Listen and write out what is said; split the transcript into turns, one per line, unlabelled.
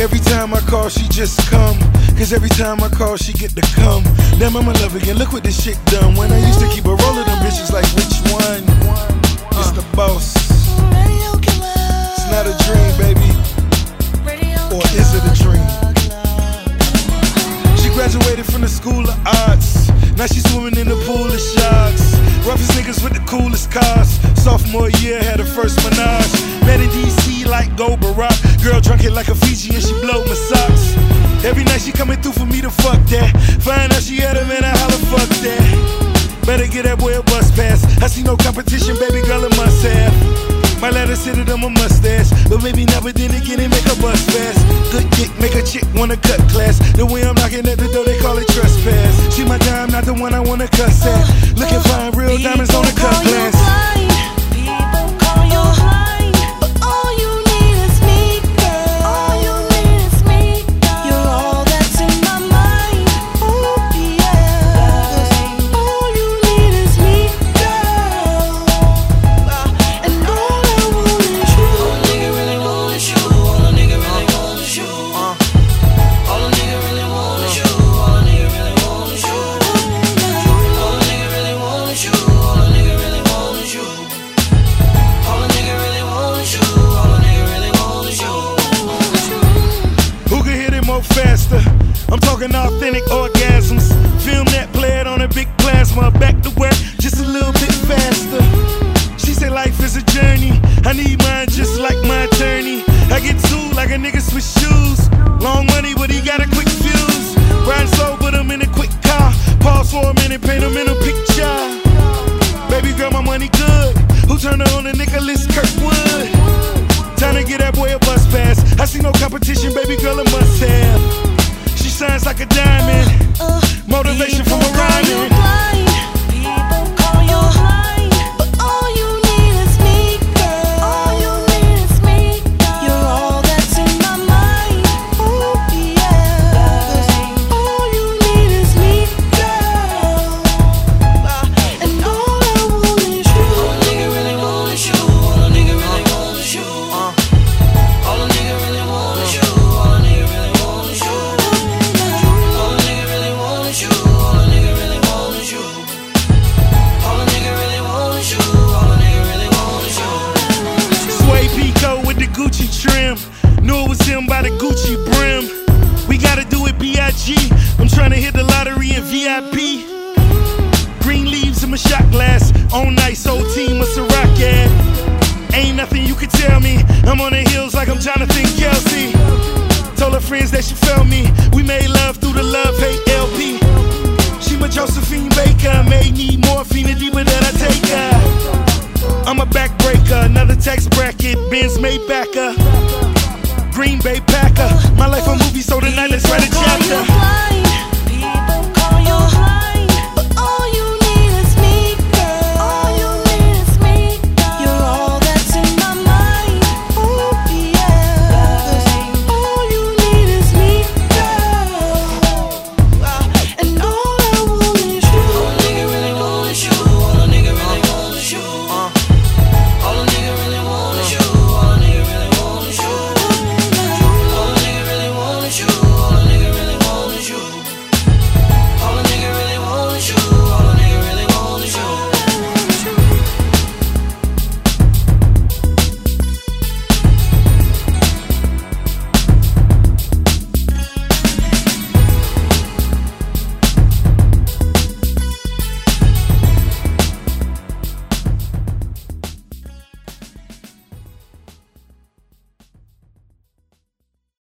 Every time I call, she just come. Cause every time I call, she get to come. Damn, I'm in love again, look what this shit done. When I used to keep a roll of them bitches like which one? It's the boss. It's not a dream, baby. Or is it a dream? She graduated from the School of Arts. Now she's swimming in the pool of sharks. Roughest niggas with the coolest cars. Sophomore year, had her first menage. Met in DC like Go Barack. Girl drunk it like a Fiji and she blow my socks. Every night she coming through for me to fuck that. Find out she had a man, I holla fuck that. Better get that boy a bus pass. I see no competition, baby girl, it must have. My letter sit it on my mustache. But maybe never then again it make her bust fast. Good dick, make a chick wanna cut class. The way I'm knocking at the door, they call it trespass. She my dime, not the one I wanna cuss at. Looking fine, real diamonds on the cut glass.
People call you blind, but all you need is me, girl. All you need is me, girl. You're all that's in my mind. Oh yeah. All you need is me, girl. And all I want is you.
All a nigga really want is you. All a nigga really want is you. All a nigga really want is you. All a nigga really want is you. All a nigga really want is you. All a nigga really want is you. All a nigga really want is you. All a nigga really want is you.
Who can hit it more faster? I'm talking authentic orgasms. Film that, play it on a big plasma. Back to work, just a little bit faster. She said life is a journey. I need mine just like my attorney. I get sued like a nigga switch shoes. Long money, but he got a quick fuse. Riding slow, put him in a quick car. Pause for a minute, paint him in a picture. Baby girl, my money good. Who turned her on to Nicholas Kirkwood? Time to get that boy a bus pass. I see no competition, baby girl, it must have. She shines like a diamond. Motivation from a rhyming.
People call you blind, but all you need is me, girl. All you need is me, girl. You're all that's in my mind. Oh yeah. All you need is me, girl. And all I want is you.
All a nigga really want is you. All a nigga really want is you. All a nigga really want is you. All a nigga really want is you. All a nigga really want is you. All a nigga really want is you. All a nigga really want is you. All a nigga really want is you.
Sway Pico with the Gucci trim. Knew it was him by the Gucci brim. We gotta do it B.I.G. I'm trying to hit the lottery in VIP. Green leaves in my shot glass. On nice, whole team of Ciroc, yeah. Ain't nothing you can tell me. I'm on the hills like I'm Jonathan Kelsey. Told her friends that she felt me. We made love through the love-hate LP. She my Josephine Baker. May need morphine the deeper that I take her. I'm a backbreaker, another tax bracket. Benz Maybach. Green Bay Packer. My life a movie, so tonight let's write a
People call you
chapter.
blind,